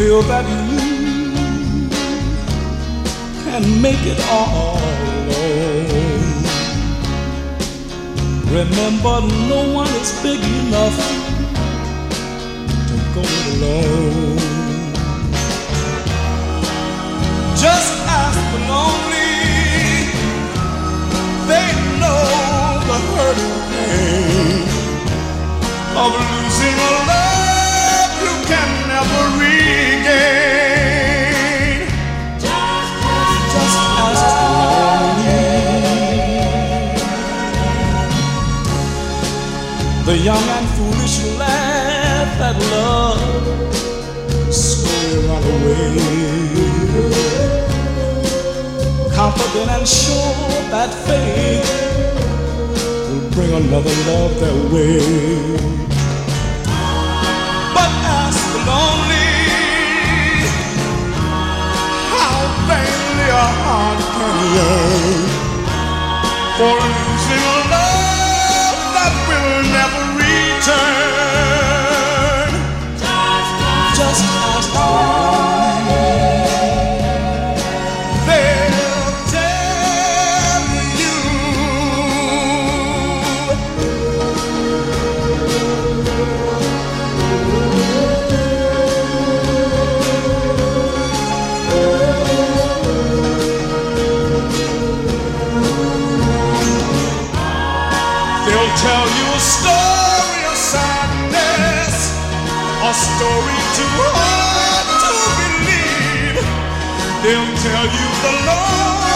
feel that you can make it all alone. Remember, no one is big enough to go it alone. Just ask the lonely, they know the hurt and pain of losing a love you can never regain. Just ask the lonely. The young and foolish laugh at love, slowly run away, confident and sure that fate will bring another love their way. But ask the lonely, how vainly a heart can yearn for losing a love that will never return. Just ask the lonely. They'll tell you. They'll tell you a story of sadness, a story too hard to believe. They'll tell you the Lord